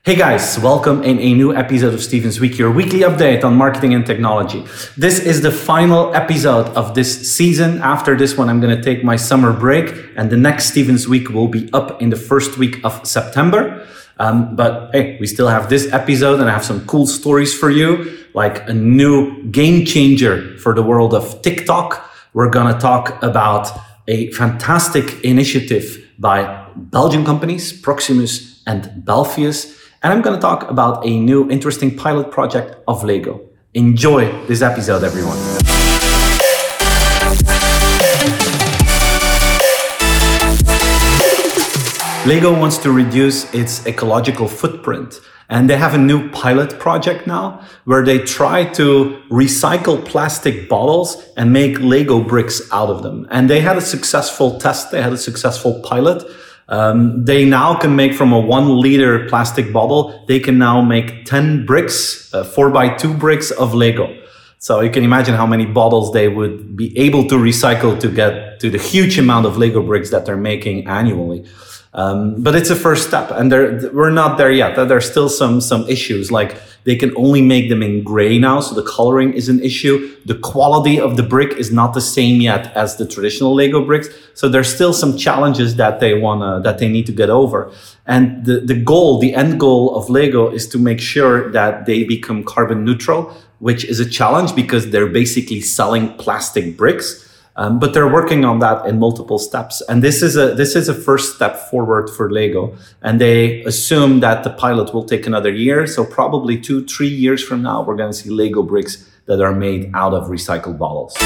Hey guys, welcome in a new episode of Steven's Week, your weekly update on marketing and technology. This is the final episode of this season. After this one, I'm going to take my summer break, and the next Steven's Week will be up in the first week of September. But hey, we still have this episode, and I have some cool stories for you, like a new game changer for the world of TikTok. We're going to talk about a fantastic initiative by Belgian companies, Proximus and Belfius. And I'm going to talk about a new interesting pilot project of Lego. Enjoy this episode, everyone. Lego wants to reduce its ecological footprint. And they have a new pilot project now where they try to recycle plastic bottles and make Lego bricks out of them. And they had a successful test. They had a successful pilot. They now can make from a 1 liter plastic bottle, they can now make 10 bricks, 4x2 bricks of Lego. So you can imagine how many bottles they would be able to recycle to get to the huge amount of Lego bricks that they're making annually. But it's a first step, and we're not there yet. There's still some issues, like they can only make them in gray now, so the coloring is an issue. The quality of the brick is not the same yet as the traditional Lego bricks, so there's still some challenges that they need to get over. And the end goal of Lego is to make sure that they become carbon neutral, which is a challenge because they're basically selling plastic bricks. But they're working on that in multiple steps. And this is a first step forward for Lego. And they assume that the pilot will take another year. So probably 2-3 years from now, we're going to see Lego bricks that are made out of recycled bottles.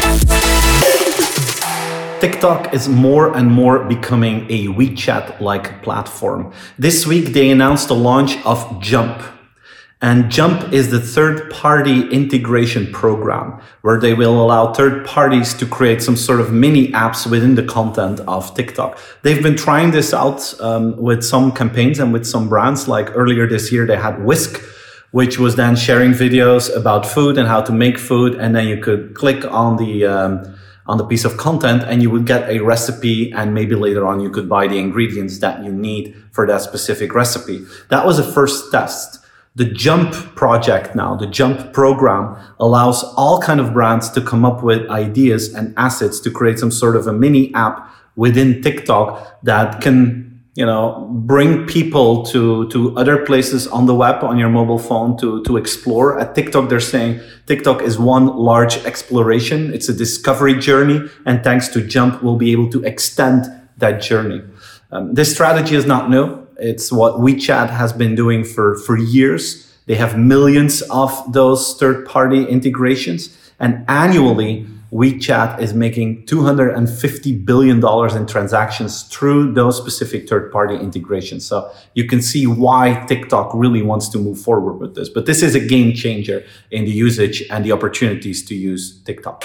TikTok is more and more becoming a WeChat-like platform. This week, they announced the launch of Jump. And Jump is the third-party integration program where they will allow third parties to create some sort of mini apps within the content of TikTok. They've been trying this out with some campaigns and with some brands. Like earlier this year, they had Whisk, which was then sharing videos about food and how to make food. And then you could click on the piece of content and you would get a recipe, and maybe later on you could buy the ingredients that you need for that specific recipe. That was a first test. The Jump project now, the Jump program, allows all kind of brands to come up with ideas and assets to create some sort of a mini app within TikTok that can, bring people to other places on the web, on your mobile phone to explore. At TikTok, they're saying TikTok is one large exploration. It's a discovery journey. And thanks to Jump, we'll be able to extend that journey. This strategy is not new. It's what WeChat has been doing for years. They have millions of those third-party integrations. And annually, WeChat is making $250 billion in transactions through those specific third-party integrations. So you can see why TikTok really wants to move forward with this. But this is a game changer in the usage and the opportunities to use TikTok.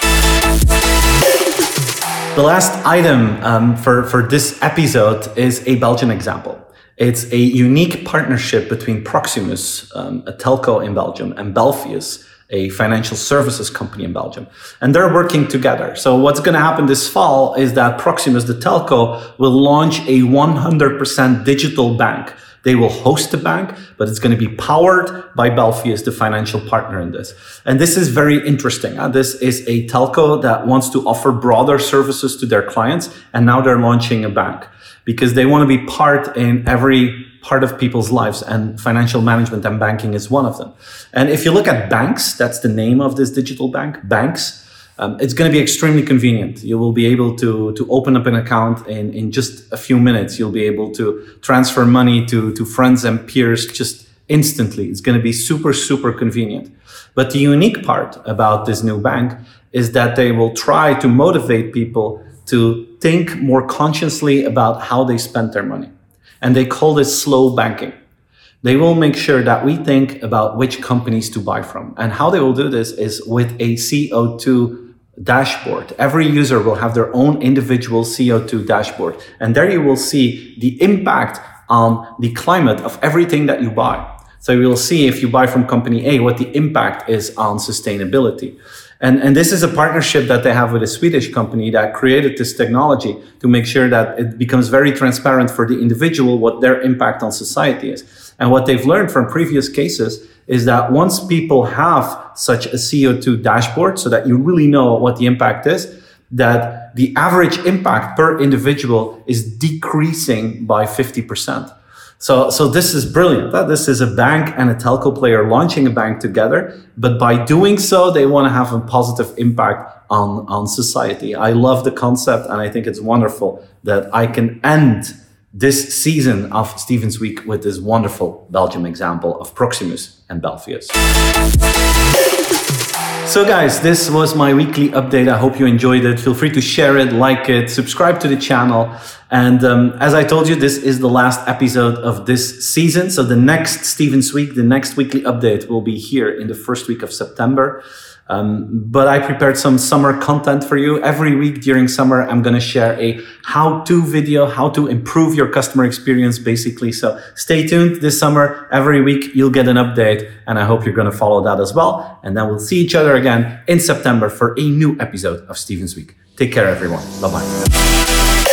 The last item for this episode is a Belgian example. It's a unique partnership between Proximus, a telco in Belgium, and Belfius, a financial services company in Belgium. And they're working together. So what's going to happen this fall is that Proximus, the telco, will launch a 100% digital bank. They will host the bank, but it's going to be powered by Belfius, the financial partner in this. And this is very interesting. This is a telco that wants to offer broader services to their clients, and now they're launching a bank because they want to be part in every part of people's lives, and financial management and banking is one of them. And if you look at Banks, that's the name of this digital bank, Banks, it's going to be extremely convenient. You will be able to open up an account in just a few minutes. You'll be able to transfer money to friends and peers just instantly. It's going to be super, super convenient. But the unique part about this new bank is that they will try to motivate people to think more consciously about how they spend their money. And they call this slow banking. They will make sure that we think about which companies to buy from. And how they will do this is with a CO2 dashboard. Every user will have their own individual CO2 dashboard. And there you will see the impact on the climate of everything that you buy. So you will see if you buy from company A, what the impact is on sustainability. And this is a partnership that they have with a Swedish company that created this technology to make sure that it becomes very transparent for the individual what their impact on society is. And what they've learned from previous cases is that once people have such a CO2 dashboard so that you really know what the impact is, that the average impact per individual is decreasing by 50%. So this is brilliant. This is a bank and a telco player launching a bank together, but by doing so, they want to have a positive impact on society. I love the concept, and I think it's wonderful that I can end this season of Stevens Week with this wonderful Belgium example of Proximus and Belfius. So guys, this was my weekly update. I hope you enjoyed it. Feel free to share it, like it, subscribe to the channel. And as I told you, this is the last episode of this season. So the next Stevens Week, the next weekly update will be here in the first week of September. But I prepared some summer content for you. Every week during summer, I'm going to share a how-to video, how to improve your customer experience, basically. So stay tuned this summer. Every week, you'll get an update, and I hope you're going to follow that as well. And then we'll see each other again in September for a new episode of Stevens Week. Take care, everyone. Bye-bye.